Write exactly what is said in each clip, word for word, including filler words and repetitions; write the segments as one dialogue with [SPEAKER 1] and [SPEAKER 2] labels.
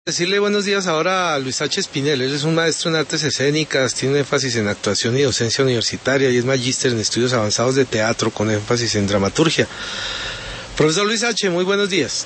[SPEAKER 1] Decirle buenos días ahora a Luis H. Espinel. Él es un maestro en artes escénicas, tiene un énfasis en actuación y docencia universitaria y es magíster en estudios avanzados de teatro con énfasis en dramaturgia. Profesor Luis H., muy buenos días.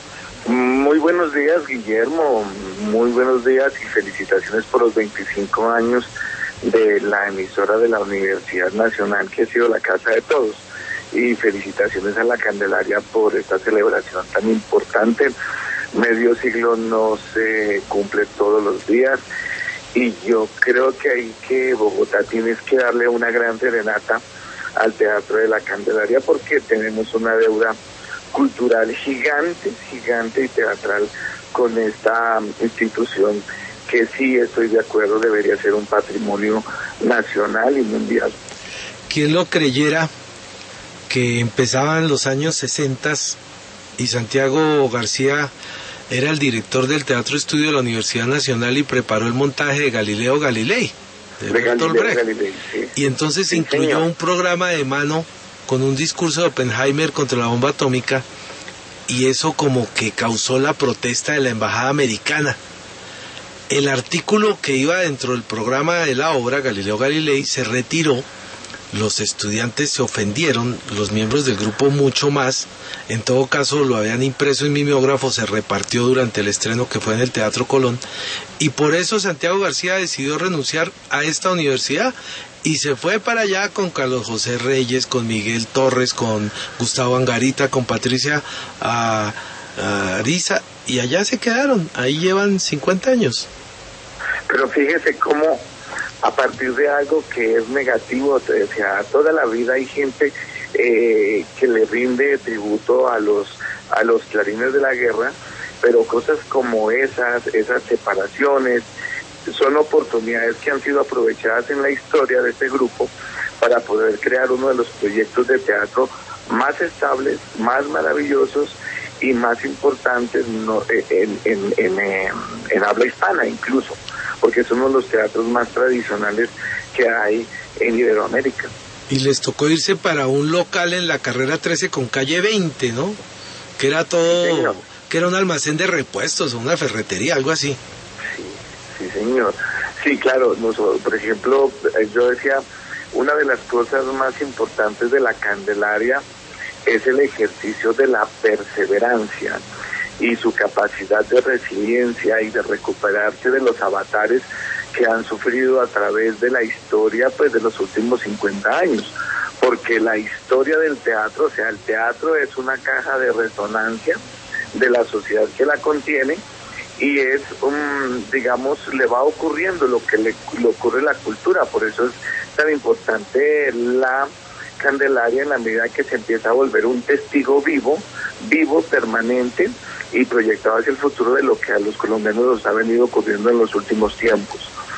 [SPEAKER 2] Muy buenos días, Guillermo. Muy buenos días y felicitaciones por los veinticinco años de la emisora de la Universidad Nacional, que ha sido la casa de todos. Y felicitaciones a la Candelaria por esta celebración tan importante. Medio siglo no se cumple todos los días y yo creo que ahí que Bogotá tienes que darle una gran serenata al Teatro de la Candelaria, porque tenemos una deuda cultural gigante, gigante y teatral con esta institución que sí estoy de acuerdo debería ser un patrimonio nacional y mundial.
[SPEAKER 1] ¿Quién lo creyera que empezaban los años sesenta y Santiago García era el director del Teatro Estudio de la Universidad Nacional y preparó el montaje de Galileo Galilei, de, de Galileo Galilei, sí. Y entonces sí, incluyó señor. un programa de mano con un discurso de Oppenheimer contra la bomba atómica, y eso como que causó la protesta de la embajada americana. El artículo que iba dentro del programa de la obra Galileo Galilei se retiró. Los estudiantes se ofendieron, los miembros del grupo mucho más. En todo caso lo habían impreso en mimeógrafo, se repartió durante el estreno que fue en el Teatro Colón, y por eso Santiago García decidió renunciar a esta universidad y se fue para allá con Carlos José Reyes, con Miguel Torres, con Gustavo Angarita, con Patricia a, a Ariza, y allá se quedaron. Ahí llevan cincuenta años.
[SPEAKER 2] Pero fíjese cómo a partir de algo que es negativo, o sea, toda la vida hay gente eh, que le rinde tributo a los a los clarines de la guerra, pero cosas como esas, esas separaciones, son oportunidades que han sido aprovechadas en la historia de este grupo para poder crear uno de los proyectos de teatro más estables, más maravillosos y más importantes no, en, en, en, en, en habla hispana incluso, porque son uno de los teatros más tradicionales que hay en Iberoamérica.
[SPEAKER 1] Y les tocó irse para un local en la carrera trece con calle veinte, ¿no? Que era todo, sí, que era un almacén de repuestos, una ferretería, algo así.
[SPEAKER 2] Sí, sí, señor. Sí, claro, nosotros, por ejemplo, yo decía, una de las cosas más importantes de la Candelaria es el ejercicio de la perseverancia y su capacidad de resiliencia y de recuperarse de los avatares que han sufrido a través de la historia, pues, de los últimos cincuenta años, porque la historia del teatro, o sea, el teatro es una caja de resonancia de la sociedad que la contiene, y es un, digamos, le va ocurriendo lo que le, le ocurre a la cultura. Por eso es tan importante la Candelaria, en la medida que se empieza a volver un testigo vivo, vivo, permanente y proyectado hacia el futuro de lo que a los colombianos nos ha venido ocurriendo en los últimos tiempos.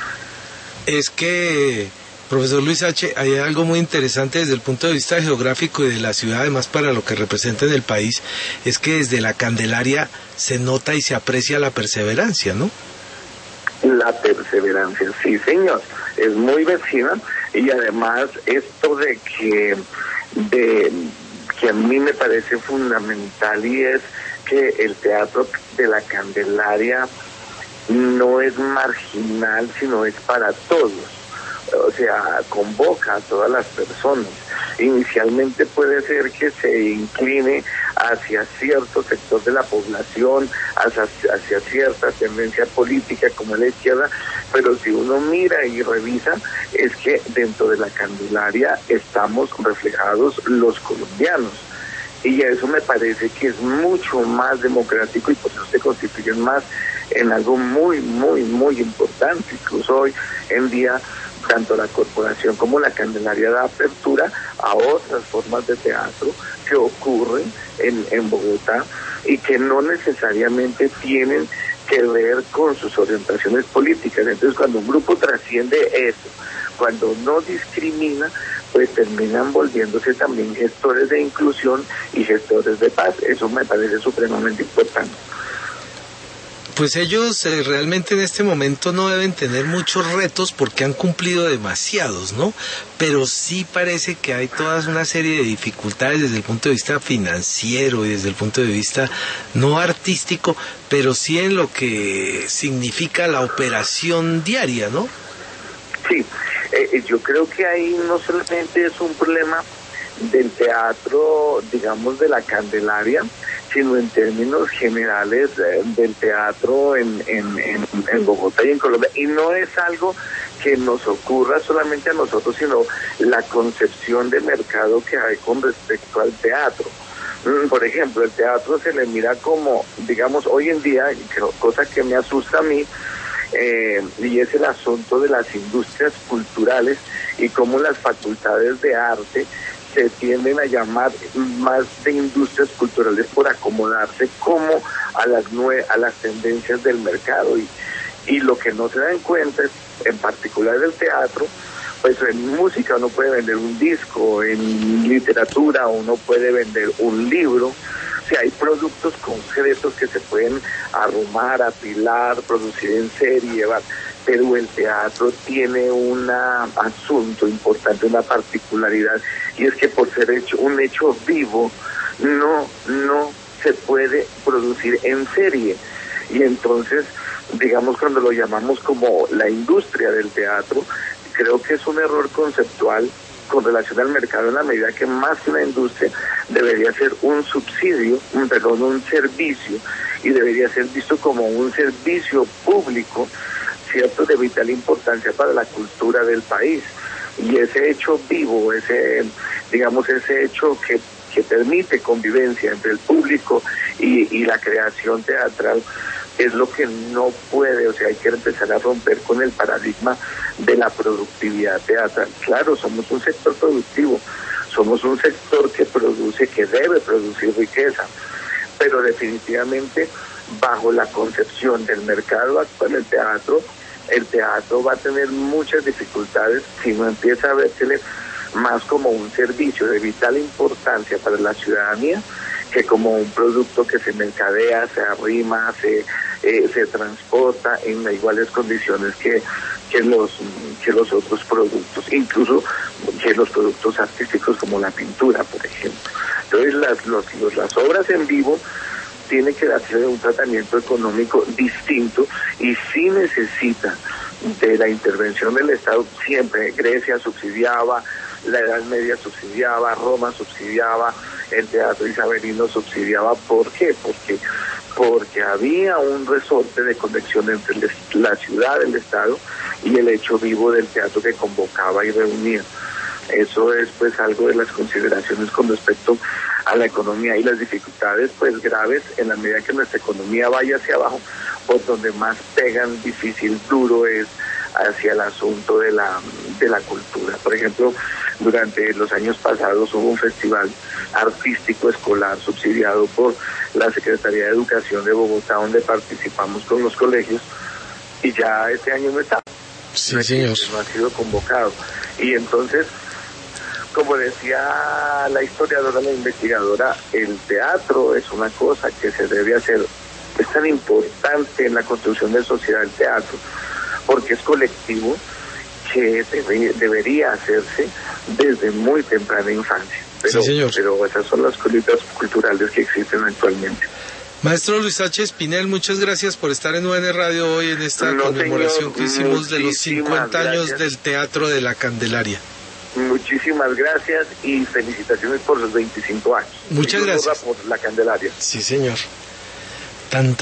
[SPEAKER 1] Es que, profesor Luis H., hay algo muy interesante desde el punto de vista geográfico y de la ciudad, además para lo que representa en el país, es que desde la Candelaria se nota y se aprecia la perseverancia, ¿no?
[SPEAKER 2] La perseverancia, sí, señor, es muy vecina. Y además esto de que de que a mí me parece fundamental, y es que el Teatro de la Candelaria no es marginal, sino es para todos. O sea, convoca a todas las personas. Inicialmente puede ser que se incline hacia cierto sector de la población, hacia, hacia cierta tendencia política como la izquierda, pero si uno mira y revisa, es que dentro de la Candelaria estamos reflejados los colombianos. Y eso me parece que es mucho más democrático, y por eso se constituyen más en algo muy, muy, muy importante. Incluso hoy en día, tanto la corporación como la Candelaria da apertura a otras formas de teatro que ocurren en, en Bogotá y que no necesariamente tienen que ver con sus orientaciones políticas. Entonces, cuando un grupo trasciende eso, cuando no discrimina, pues terminan volviéndose también gestores de inclusión y gestores de paz. Eso me parece supremamente importante.
[SPEAKER 1] Pues ellos eh, realmente en este momento no deben tener muchos retos porque han cumplido demasiados, ¿no? Pero sí parece que hay toda una serie de dificultades desde el punto de vista financiero y desde el punto de vista no artístico, pero sí en lo que significa la operación diaria, ¿no?
[SPEAKER 2] Sí, eh, yo creo que ahí no solamente es un problema del teatro, digamos, de la Candelaria, sino en términos generales eh, del teatro en, en, en, en Bogotá y en Colombia. Y no es algo que nos ocurra solamente a nosotros, sino la concepción de mercado que hay con respecto al teatro. Por ejemplo, el teatro se le mira como, digamos, hoy en día, cosa que me asusta a mí, eh, y es el asunto de las industrias culturales y cómo las facultades de arte se tienden a llamar más de industrias culturales por acomodarse como a las nue- a las tendencias del mercado, y, y lo que no se dan cuenta es, en particular del teatro, pues en música uno puede vender un disco, en literatura uno puede vender un libro, o sea, hay productos concretos que se pueden arrumar, apilar, producir en serie, llevar, pero el teatro tiene un asunto importante, una particularidad, y es que por ser hecho un hecho vivo, no, no se puede producir en serie. Y entonces, digamos, cuando lo llamamos como la industria del teatro, creo que es un error conceptual con relación al mercado, en la medida que más que una industria debería ser un subsidio, un, perdón, un servicio, y debería ser visto como un servicio público, cierto, de vital importancia para la cultura del país. Y ese hecho vivo, ese, digamos, ese hecho que, que permite convivencia entre el público y, y la creación teatral, es lo que no puede, o sea, hay que empezar a romper con el paradigma de la productividad teatral. Claro, somos un sector productivo, somos un sector que produce, que debe producir riqueza, pero definitivamente bajo la concepción del mercado actual del teatro, el teatro va a tener muchas dificultades si no empieza a vérsele más como un servicio de vital importancia para la ciudadanía que como un producto que se mercadea, se arrima, se eh, se transporta en iguales condiciones que que los que los otros productos, incluso que los productos artísticos como la pintura, por ejemplo. Entonces las los, los las obras en vivo tiene que darse un tratamiento económico distinto y sí necesita de la intervención del Estado. Siempre Grecia subsidiaba, la Edad Media subsidiaba, Roma subsidiaba, el teatro isabelino subsidiaba. ¿Por qué? Porque porque había un resorte de conexión entre la ciudad, el Estado y el hecho vivo del teatro que convocaba y reunía. Eso es pues algo de las consideraciones con respecto a la economía y las dificultades pues graves en la medida que nuestra economía vaya hacia abajo, por donde más pegan difícil, duro es hacia el asunto de la de la cultura. Por ejemplo, durante los años pasados hubo un festival artístico escolar subsidiado por la Secretaría de Educación de Bogotá, donde participamos con los colegios, y ya este año no está.
[SPEAKER 1] Sí, señor.
[SPEAKER 2] No ha sido convocado. Y entonces, como decía la historiadora, la investigadora, el teatro es una cosa que se debe hacer. Es tan importante en la construcción de sociedad el teatro, porque es colectivo, que debe, debería hacerse desde muy temprana infancia. Pero,
[SPEAKER 1] sí, señor.
[SPEAKER 2] Pero esas son las colitas culturales que existen actualmente.
[SPEAKER 1] Maestro Luis H. Espinel, muchas gracias por estar en U N Radio hoy en esta no, conmemoración señor, que hicimos de los cincuenta años gracias. Del Teatro de la Candelaria.
[SPEAKER 2] Muchísimas gracias y felicitaciones por los veinticinco años.
[SPEAKER 1] Muchas gracias.
[SPEAKER 2] Por la Candelaria.
[SPEAKER 1] Sí, señor. Tanta